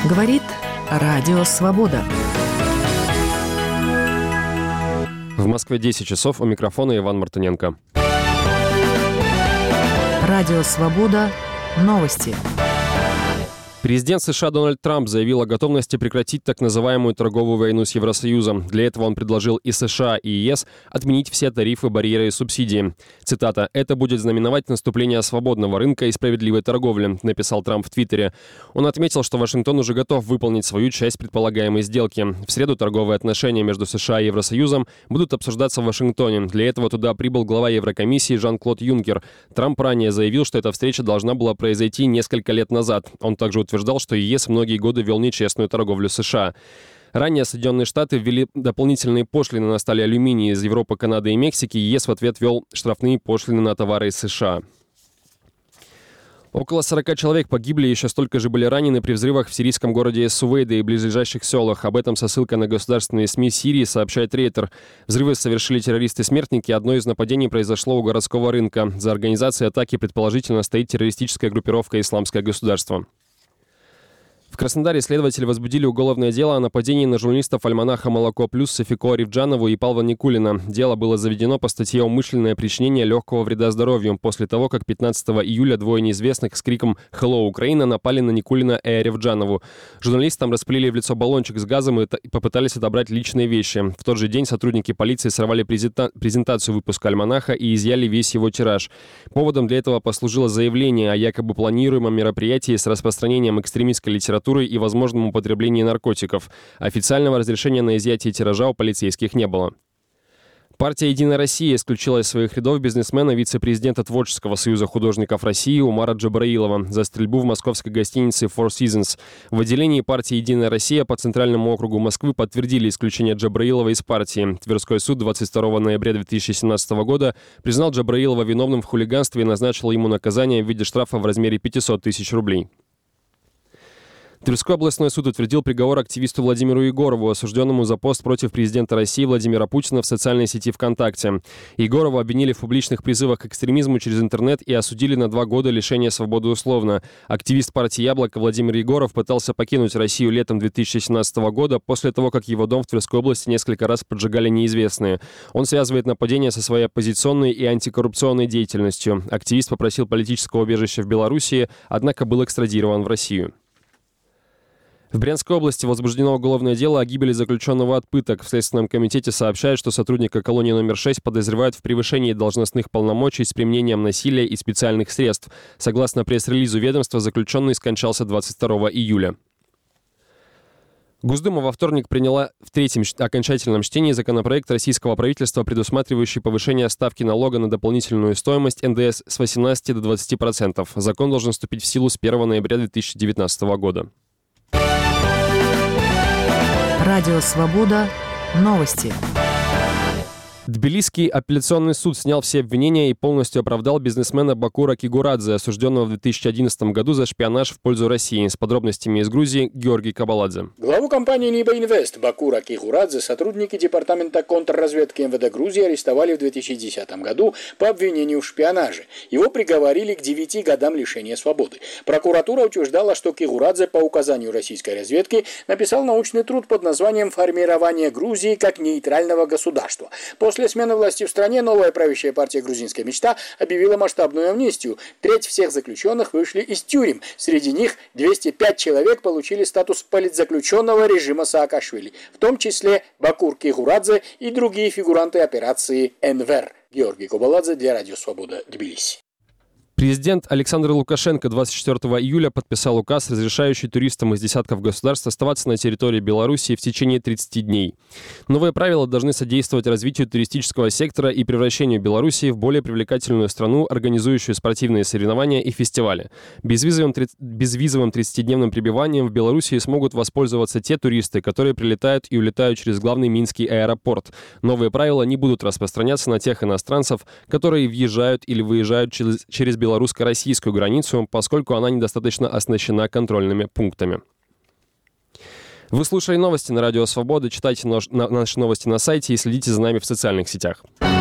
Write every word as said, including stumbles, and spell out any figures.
Говорит Радио Свобода. В Москве десять часов, у микрофона Иван Мартыненко. Радио Свобода. Новости. Президент США Дональд Трамп заявил о готовности прекратить так называемую торговую войну с Евросоюзом. Для этого он предложил и США, и ЕС отменить все тарифы, барьеры и субсидии. Цитата: «Это будет знаменовать наступление свободного рынка и справедливой торговли», написал Трамп в Твиттере. Он отметил, что Вашингтон уже готов выполнить свою часть предполагаемой сделки. В среду торговые отношения между США и Евросоюзом будут обсуждаться в Вашингтоне. Для этого туда прибыл глава Еврокомиссии Жан-Клод Юнкер. Трамп ранее заявил, что эта встреча должна была произойти несколько лет назад. Он также утверждал, утверждал, что ЕС многие годы вел нечестную торговлю с США. Ранее Соединенные Штаты ввели дополнительные пошлины на сталь и алюминий из Европы, Канады и Мексики. ЕС в ответ ввел штрафные пошлины на товары из США. Около сорока человек погибли, еще столько же были ранены при взрывах в сирийском городе Эс-Сувейда и близлежащих селах. Об этом со ссылкой на государственные СМИ Сирии сообщает Рейтер. Взрывы совершили террористы-смертники. Одно из нападений произошло у городского рынка. За организацией атаки предположительно стоит террористическая группировка «Исламское государство». В Краснодаре следователи возбудили уголовное дело о нападении на журналистов альманаха «Молоко плюс» Софико Арифджанову и Павла Никулина. Дело было заведено по статье «Умышленное причинение легкого вреда здоровью» после того, как пятнадцатого июля двое неизвестных с криком «Hello, Украина!» напали на Никулина и Арифджанову. Журналистам распылили в лицо баллончик с газом и попытались отобрать личные вещи. В тот же день сотрудники полиции сорвали презента- презентацию выпуска альманаха и изъяли весь его тираж. Поводом для этого послужило заявление о якобы планируемом мероприятии с распространением экстремистской литературы и возможному употреблению наркотиков. Официального разрешения на изъятие тиража у полицейских не было. Партия «Единая Россия» исключила из своих рядов бизнесмена, вице-президента Творческого союза художников России Умара Джабраилова за стрельбу в московской гостинице Four Seasons. В отделении партии «Единая Россия» по Центральному округу Москвы подтвердили исключение Джабраилова из партии. Тверской суд двадцать второго ноября две тысячи семнадцатого года признал Джабраилова виновным в хулиганстве и назначил ему наказание в виде штрафа в размере пятьсот тысяч рублей. Тверской областной суд утвердил приговор активисту Владимиру Егорову, осужденному за пост против президента России Владимира Путина в социальной сети ВКонтакте. Егорова обвинили в публичных призывах к экстремизму через интернет и осудили на два года лишения свободы условно. Активист партии «Яблоко» Владимир Егоров пытался покинуть Россию летом две тысячи семнадцатого года после того, как его дом в Тверской области несколько раз поджигали неизвестные. Он связывает нападения со своей оппозиционной и антикоррупционной деятельностью. Активист попросил политического убежища в Белоруссии, однако был экстрадирован в Россию. В Брянской области возбуждено уголовное дело о гибели заключенного от пыток. В Следственном комитете сообщают, что сотрудника колонии номер шесть подозревают в превышении должностных полномочий с применением насилия и специальных средств. Согласно пресс-релизу ведомства, заключенный скончался двадцать второго июля. Госдума во вторник приняла в третьем окончательном чтении законопроект российского правительства, предусматривающий повышение ставки налога на дополнительную стоимость эн дэ эс с восемнадцати до двадцати процентов. Закон должен вступить в силу с первого ноября две тысячи девятнадцатого года. Радио Свобода. Новости. Тбилисский апелляционный суд снял все обвинения и полностью оправдал бизнесмена Бакура Кигурадзе, осужденного в две тысячи одиннадцатом году за шпионаж в пользу России. С подробностями из Грузии Георгий Кабаладзе. Главу компании «Ниба Инвест» Бакура Кигурадзе сотрудники департамента контрразведки эм вэ дэ Грузии арестовали в две тысячи десятом году по обвинению в шпионаже. Его приговорили к девяти годам лишения свободы. Прокуратура утверждала, что Кигурадзе по указанию российской разведки написал научный труд под названием «Формирование Грузии как нейтрального государства». После смены власти в стране новая правящая партия «Грузинская мечта» объявила масштабную амнистию. Треть всех заключенных вышли из тюрем. Среди них двести пять человек получили статус политзаключенного режима Саакашвили, в том числе Бакур Кигурадзе и другие фигуранты операции «Энвер». Георгий Кабаладзе для Радио Свобода, Тбилиси. Президент Александр Лукашенко двадцать четвертого июля подписал указ, разрешающий туристам из десятков государств оставаться на территории Белоруссии в течение тридцати дней. Новые правила должны содействовать развитию туристического сектора и превращению Белоруссии в более привлекательную страну, организующую спортивные соревнования и фестивали. Безвизовым, безвизовым тридцатидневным пребыванием в Белоруссии смогут воспользоваться те туристы, которые прилетают и улетают через главный Минский аэропорт. Новые правила не будут распространяться на тех иностранцев, которые въезжают или выезжают через, через белорусско-российскую границу, поскольку она недостаточно оснащена контрольными пунктами. Вы слушали новости на Радио Свобода. Читайте наш, на, наши новости на сайте и следите за нами в социальных сетях.